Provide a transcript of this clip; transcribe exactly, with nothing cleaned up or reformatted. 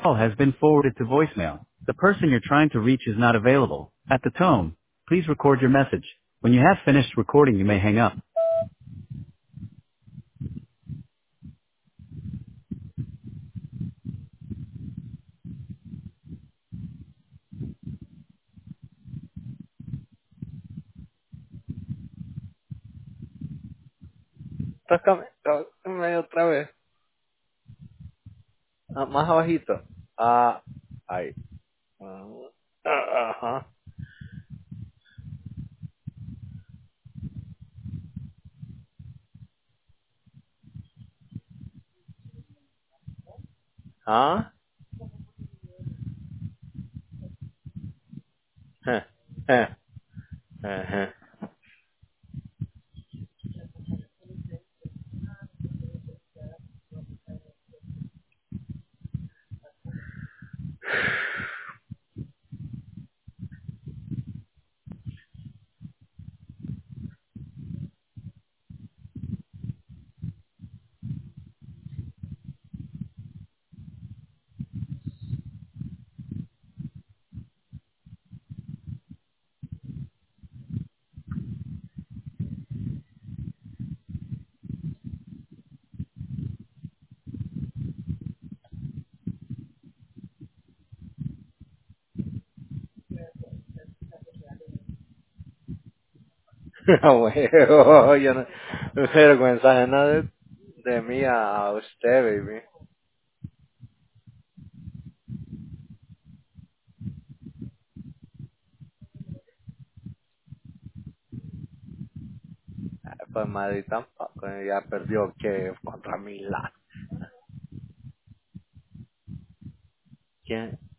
Call has been forwarded to voicemail. The person you're trying to reach is not available. At the tone, please record your message. When you have finished recording, you may hang up. Tócame, tócame otra vez. Ah, más abajito. Ah, ahí. Ah, ah, ajá. Ah. Eh, eh, eh, Ah, huevo, yo no, no sé vergüenza ajena de, de mí a, a usted, baby. Ah, pues Madrid tampoco, ya perdió que contra Milán. ¿Quién?